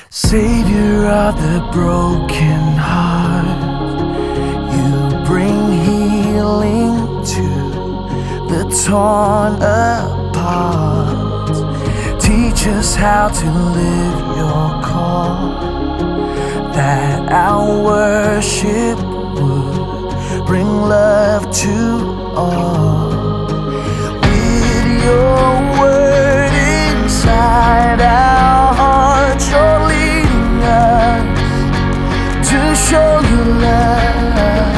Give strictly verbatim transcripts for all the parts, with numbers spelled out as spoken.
Savior of the broken heart, you bring healing to the torn apart. Teach us how to live your call, that our worship would bring love to all. With your word inside our hearts, you're leading us to show you love.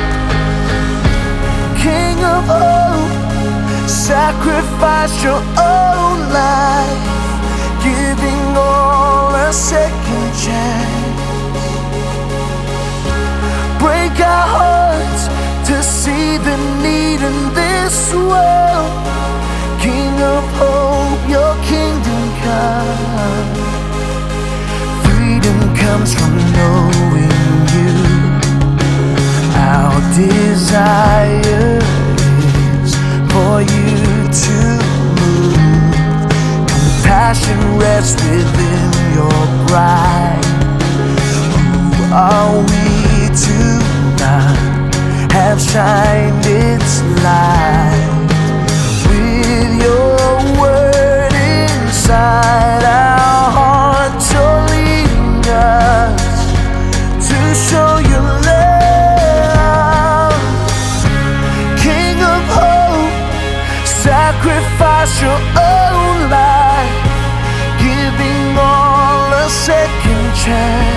King of hope, sacrificed your own life, giving all a second chance. Break our hearts to see the need in this world. King of hope, your kingdom come. Freedom comes from knowing you. Our desire is for you to move. Compassion rests within your bride. Who are we to not have shined its light? With your word inside our hearts, you're leading us to show your love. King of hope, sacrifice your own life, giving all a second chance.